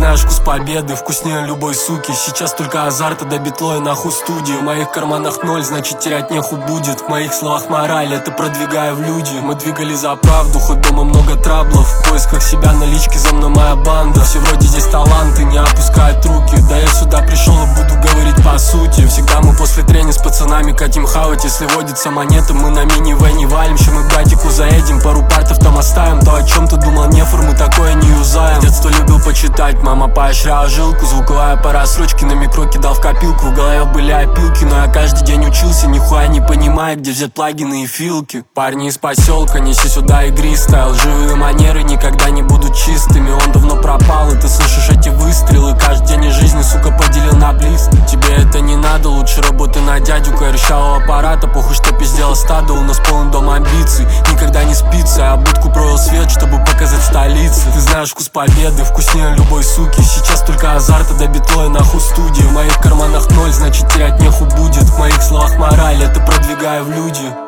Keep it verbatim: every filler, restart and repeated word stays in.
знаешь вкус победы, вкуснее любой суки. Сейчас только азарта до битло и нахуй студии. В моих карманах ноль, значит терять неху будет. В моих словах мораль, это продвигаю в люди. Мы двигали за правду, хоть дома много траблов. В поисках себя налички, за мной моя банда. Все вроде здесь таланты, не опускают руки. Да я сюда пришел и буду говорить по сути. Всегда мы после трени с пацанами катим хавать. Если водится монета, мы на мини-вэне валим. Ща мы братику заедем, пару партов там оставим. То, о чем ты думал, нефор, мы такое не юзаем. Детство любил почитать, мама поощряла жилку. Звуковая пара с ручки на микро кидал в копилку. В голове были опилки, но я каждый день учился. Нихуя не понимая, где взять плагины и филки. Парни из поселка, неси сюда игристая. Лживые манеры никогда не будут чистыми. Он давно пропал, и ты слышишь эти выстрелы. Каждый день из жизни, сука, поделил на близ. Тебе это не надо, лучше работай на дядю. Корещалого аппарата, похуй, что пиздела стадо. У нас полный дом амбиций, никогда не спится. Я будку провел свет, чтобы показать столицы. Ты знаешь вкус победы, вкуснее любой суки. Сейчас только азарта до битло и нахуй студии. В моих карманах ноль, значит терять неху будет. В моих словах мораль, это продвигаю в люди.